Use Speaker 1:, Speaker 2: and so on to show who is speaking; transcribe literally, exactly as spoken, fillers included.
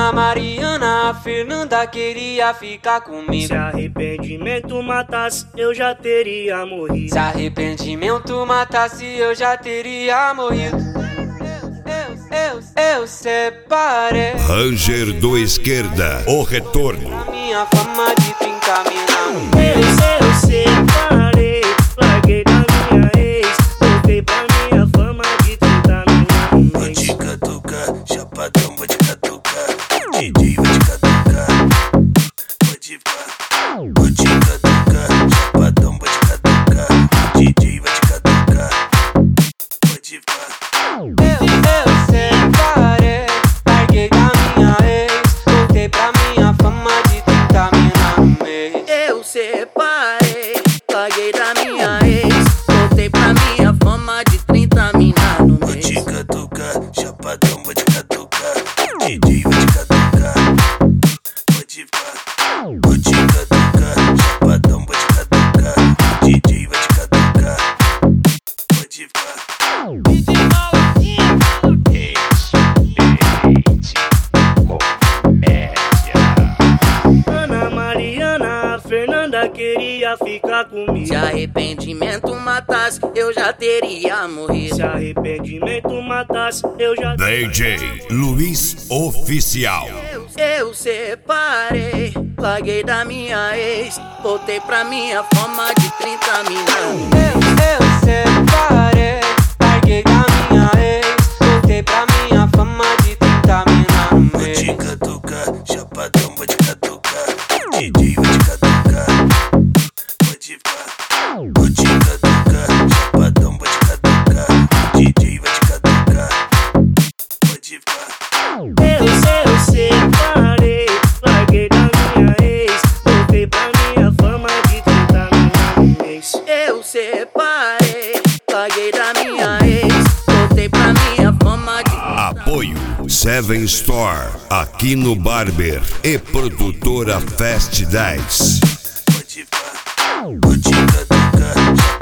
Speaker 1: Ana Mariana, a Fernanda queria ficar comigo.
Speaker 2: Se arrependimento matasse, eu já teria morrido.
Speaker 1: Se arrependimento matasse, eu já teria morrido. Eu, eu, eu, eu separei.
Speaker 3: Ranger do Esquerda, o retorno.
Speaker 1: A minha fama de trinta mina.
Speaker 2: Eu, eu separei, larguei da minha ex, voltei pra minha fama de trinta mina.
Speaker 4: Vou te catucar, chapadão, vou te catucar. D J vai te catucar. Pode pá. Vou te catucar, chapadão, vou te catucar. D J vai te catucar. Pode pá.
Speaker 1: Eu, eu separei, larguei da minha ex, voltei pra minha fama de trinta mina no mês.
Speaker 5: Eu separei, larguei da minha ex, voltei pra minha fama de trinta mina no
Speaker 4: Vou
Speaker 5: mês.
Speaker 4: te catucar, chapadão, vou te catucar. D J vai te catucar. Pode pá. Vou te catucar, chapadão, vou te catucar. D J vai te catucar. Pode pá.
Speaker 2: Ana Mariana, a Fernanda queria ficar comigo.
Speaker 5: Se arrependimento matasse, eu já teria morrido.
Speaker 2: Se arrependimento matasse, eu já
Speaker 3: D J Luiz Oficial.
Speaker 5: Eu, eu separei, larguei da minha ex, voltei pra minha fama de trinta mina no mês.
Speaker 1: Eu, eu separei, larguei da minha ex, voltei pra minha fama de trinta mina no
Speaker 4: Vou te
Speaker 1: mês.
Speaker 4: catucar, chapadão, vou te catucar. D J vai te catucar. Pode pá. Vou te catucar, chapadão, vou te catucar. D J vai te catucar. Pode pá.
Speaker 2: Eu, eu separei, larguei da minha ex, voltei pra minha fama de trinta mina no mês.
Speaker 5: Eu separei, larguei da minha ex, voltei pra minha fama de
Speaker 3: Apoio Seven Store, aqui no Barber e produtora Fast dez.
Speaker 4: Pode pá. Vou te catucar,